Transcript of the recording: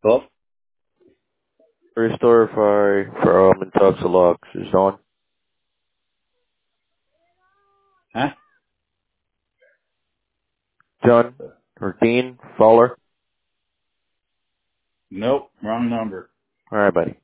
Hello? Restore from Intoxilux is on. Huh? John or Dean Fowler. Nope, wrong number. All right, buddy.